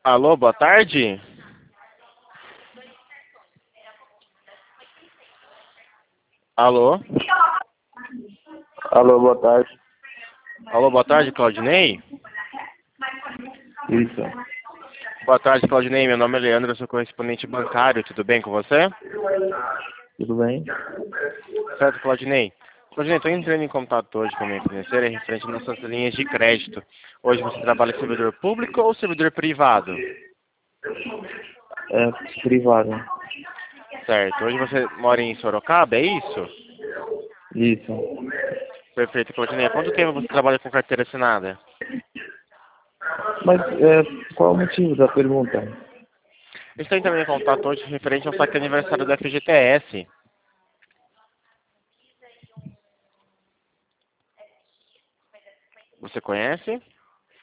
Alô, boa tarde? Alô? Alô, boa tarde. Alô, boa tarde, Claudinei? Isso. Boa tarde, Claudinei. Meu nome é Leandro, eu sou correspondente bancário. Tudo bem com você? Tudo bem? Certo, Claudinei? Claudinei, estou entrando em contato hoje com a minha financeira referente às nossas linhas de crédito. Hoje você trabalha em servidor público ou servidor privado? É privado. Certo. Hoje você mora em Sorocaba, é isso? Isso. Perfeito, Claudinei. Há quanto tempo você trabalha com carteira assinada? Mas qual o motivo da pergunta? Estou entrando em contato hoje referente ao saque aniversário da FGTS. Você conhece?